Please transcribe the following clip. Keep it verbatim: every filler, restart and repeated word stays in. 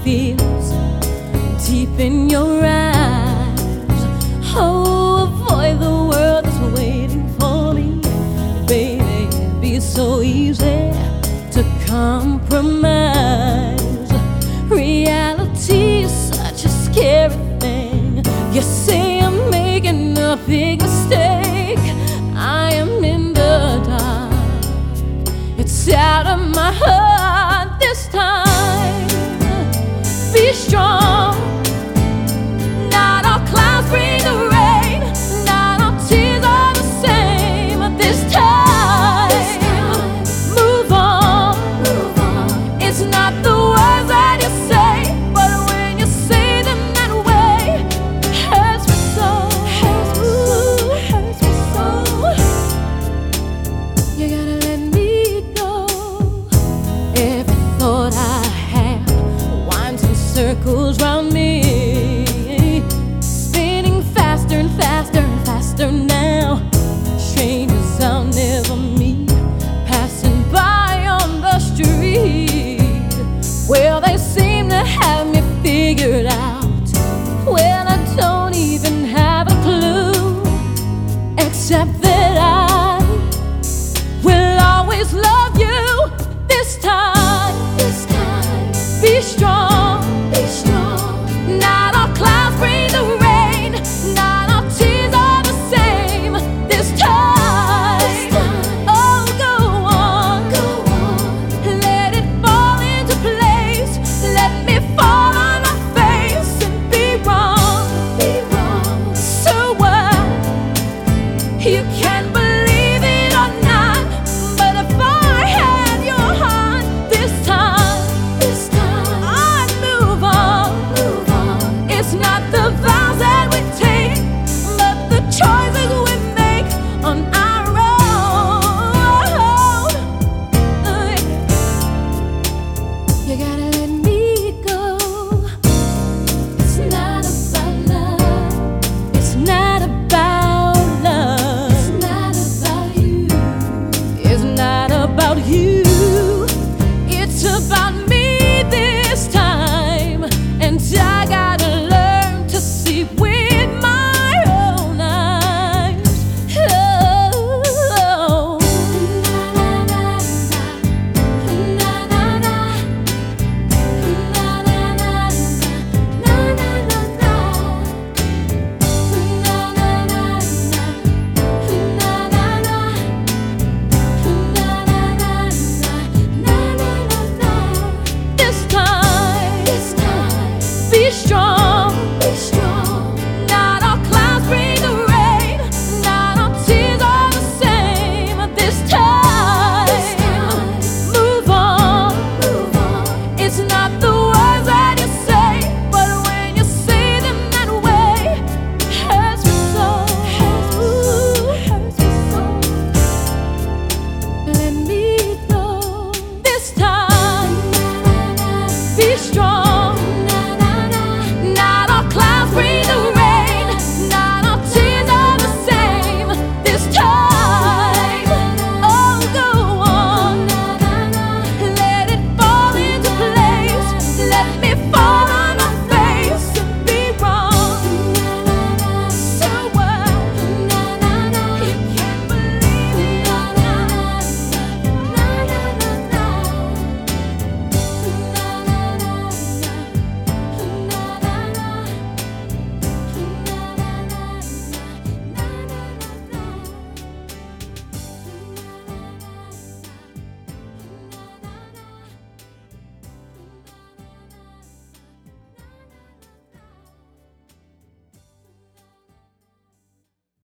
feels deep in your eyes. Oh, avoid the world that's waiting for me. Baby, it'd be so easy to compromise. Reality is such a scary thing. You say I'm making a big mistake. I am in the dark. It's out of my heart this time. Be strong. Not all clouds bring the rain. Not all tears are the same. This time, this time. Move on. Move on. It's not the words that you say, but when you say them that way, it hurts me so. Hurts me so. Hurts me so. You gotta let me go. Every thought I have winds in circles round me, spinning faster and faster and faster now. Strangers I'll never meet, passing by on the street. Well, they seem to have me figured out. Well, I don't even have a clue, except that I will always love you this time. This time. Be strong. Be strong. Not all clouds bring the rain. Not all tears are the same. This time. This time. Oh, go on. Go on. Let it fall into place. Let me fall on my face and be wrong. Be wrong. So what? You can believe it or not, but if I had your heart this time, this time, I'd move on. Move on. It's not the vows that we take, but the choices we make on our own. You gotta